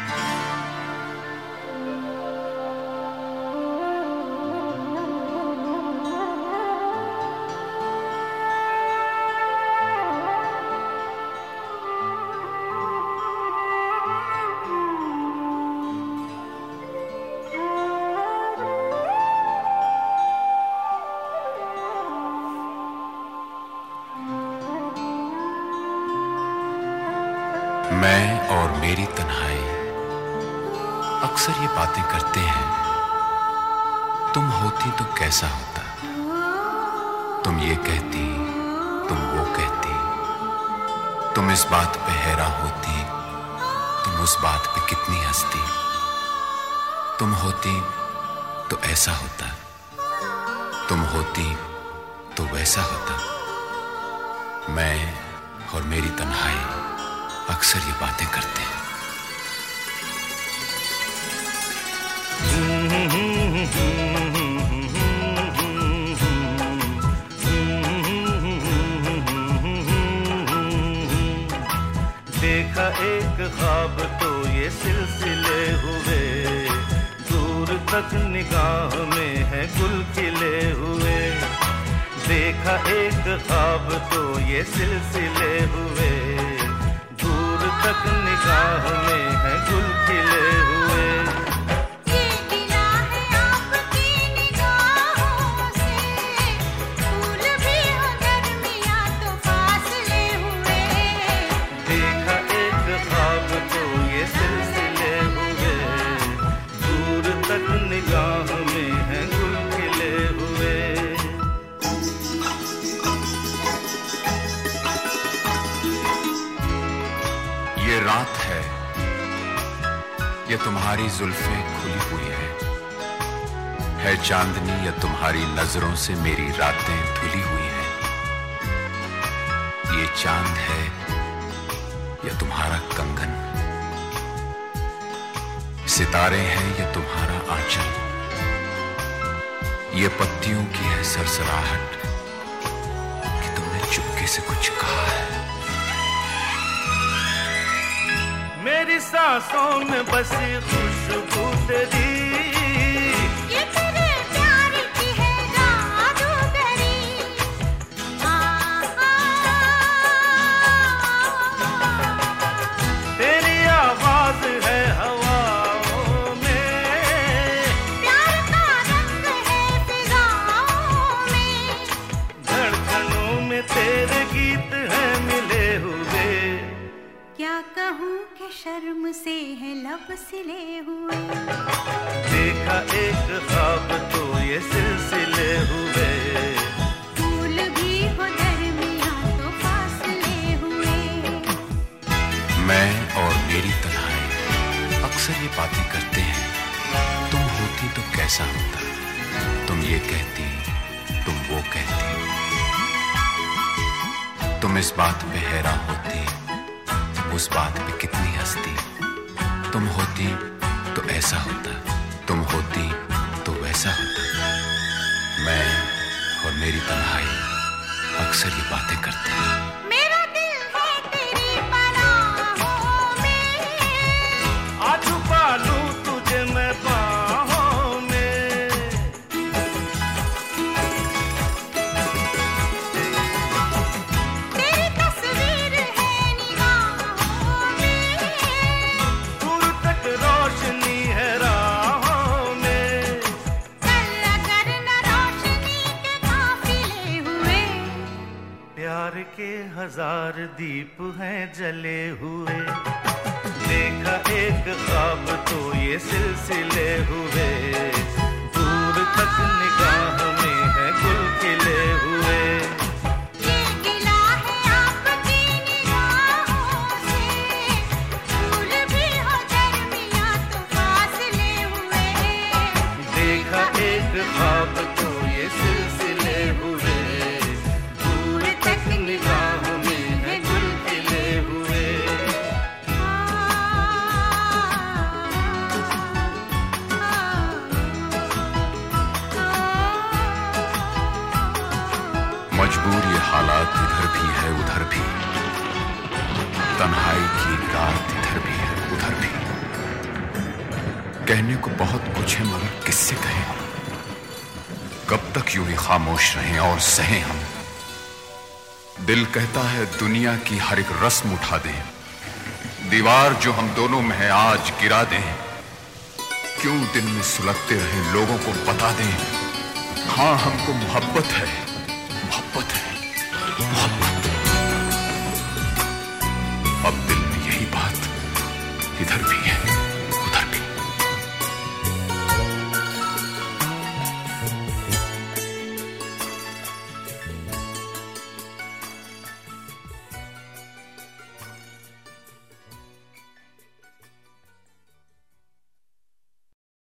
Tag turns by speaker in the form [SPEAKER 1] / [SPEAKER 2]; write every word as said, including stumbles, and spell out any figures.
[SPEAKER 1] मैं और मेरी तन्हाई अक्सर ये बातें करते हैं, तुम होती तो कैसा होता, तुम ये कहती, तुम वो कहती, तुम इस बात पे हैरान होती, तुम उस बात पे कितनी हंसती, तुम होती तो ऐसा होता, तुम होती तो वैसा होता। मैं और मेरी तन्हाई अक्सर ये बातें करते हैं।
[SPEAKER 2] देखा एक ख्वाब तो ये सिलसिले हुए, दूर तक निगाह में है गुल खिले हुए। देखा एक ख्वाब तो ये सिलसिले हुए, दूर तक निगाह में है गुल खिले हुए।
[SPEAKER 3] ये गिला है आपकी निगाहों से, फूल भी हो दरमियां तो फासले हुए।
[SPEAKER 2] देखा एक ख्वाब तो ये सिलसिले हुए, दूर तक निगाह में है गुल खिले हुए।
[SPEAKER 1] ये रात है, ये तुम्हारी जुल्फें खुली हुई है, है चांदनी या तुम्हारी नजरों से मेरी रातें धुली हुई हैं। ये चांद है या तुम्हारा कंगन, सितारे हैं या तुम्हारा आंचल, ये पत्तियों की है सरसराहट कि तुमने चुपके से कुछ कहा है।
[SPEAKER 2] मेरी सांसों में बसी खुशबू तेरी,
[SPEAKER 3] ये तेरे प्यार की है जादूगरी। आ, आ,
[SPEAKER 2] तेरी आवाज है हवाओं में,
[SPEAKER 3] प्यार का रंग है फिजाओं में।
[SPEAKER 2] धड़कनों में तेरे गीत हैं मिले हुए।
[SPEAKER 3] क्या कहूँ कि शर्म से है लब सिले हुए।
[SPEAKER 2] देखा एक ख्वाब तो ये सिलसिले हुए,
[SPEAKER 3] फूल भी हो दरमियां तो फासले हुए।
[SPEAKER 1] मैं और मेरी तन्हाई अक्सर ये बातें करते हैं, तुम होती तो कैसा होता, तुम ये कहती, तुम वो कहती, तुम इस बात पे हैरान होती, उस बात पे कितनी हंसती, तुम होती तो ऐसा होता, तुम होती तो वैसा होता। मैं और मेरी तन्हाई अक्सर ये बातें करते हैं।
[SPEAKER 3] मेरा दिल है तेरी पनाहों में,
[SPEAKER 2] आ छुपा लूं तुझे मैं बाहों में।
[SPEAKER 3] तेरी तस्वीर है निगाहों में।
[SPEAKER 2] दूर तक रोशनी है राहों में।
[SPEAKER 3] चल अगर न रोशनी के काफिले हुए।
[SPEAKER 2] प्यार के हजार दीप हैं जले हुए। देखा एक ख्वाब तो ये सिलसिले हुए, दूर तक निगाह में है गुल खिले हुए।
[SPEAKER 3] ये गिला है आपकी निगाहों से, फूल भी हो दरमियां तो फासले हुए।
[SPEAKER 2] देखा एक ख्वाब तो ये सिलसिले हुए, दूर तक निगाह में है गुल खिले हुए।
[SPEAKER 1] मजबूर ये हालात इधर भी है उधर भी, तन्हाई की रात इधर भी है उधर भी। कहने को बहुत कुछ है मगर किससे कहें? कब तक यूं ही खामोश रहें और सहें हम? दिल कहता है दुनिया की हर एक रस्म उठा दें, दीवार जो हम दोनों में है आज गिरा दें। क्यों दिल में सुलगते रहे लोगों को बता दें, हाँ हमको मोहब्बत है,